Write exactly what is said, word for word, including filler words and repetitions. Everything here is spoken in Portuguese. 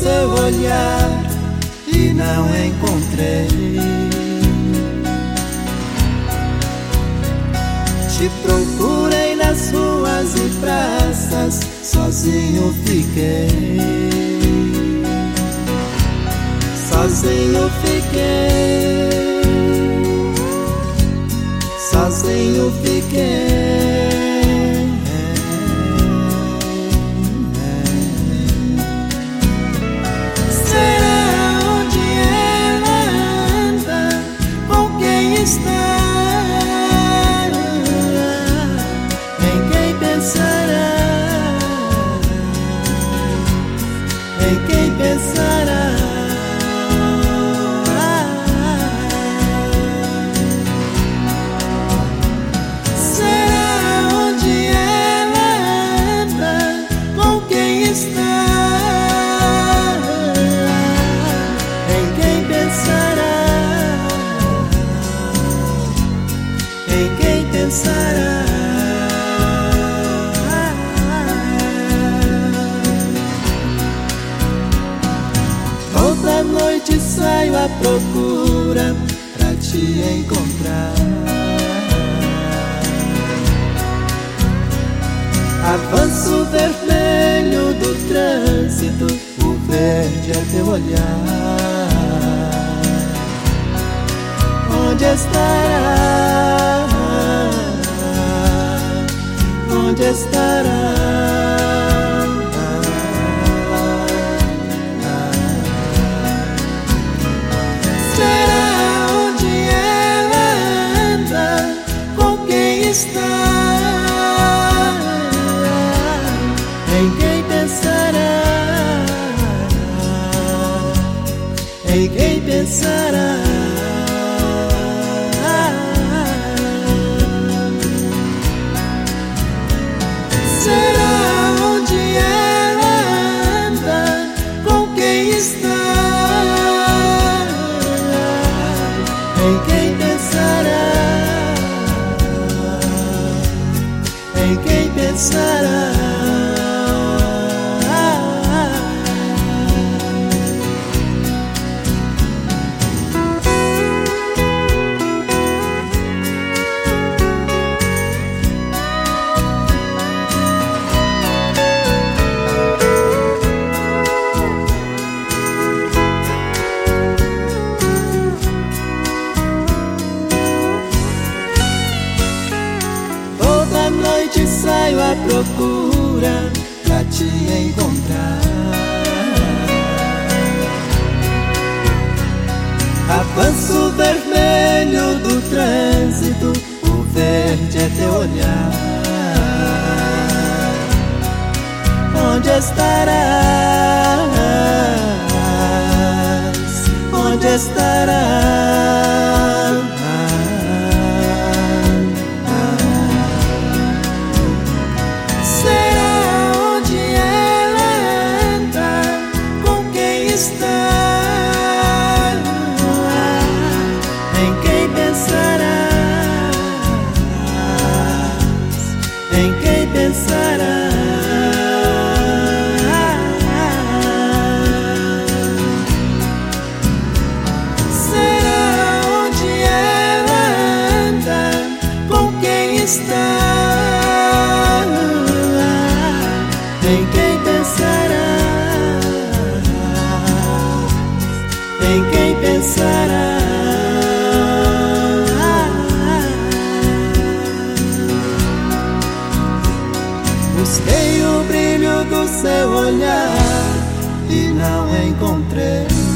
seu olhar e não encontrei. Te procurei nas ruas e praças, sozinho fiquei. Sozinho fiquei. Sozinho fiquei. Em quem pensará? Será onde ela anda? Com quem está? Em quem pensará? Em quem pensará? Toda noite saio à procura pra te encontrar. Avanço o vermelho do trânsito, o verde é teu olhar. Onde estará? Onde estará? Em quem pensará? Em quem pensará? Será onde ela anda? Com quem está? Em quem pensará? Em quem pensará? Toda noite saio à procura pra te encontrar. Avanço o vermelho do trânsito, o verde é teu olhar. Onde estarás? Onde estarás? Em quem pensarás? Em quem pensarás? Será onde ela anda? Com quem está? Em quem pensarás? Em quem pensarás? Busquei o brilho do seu olhar e não encontrei.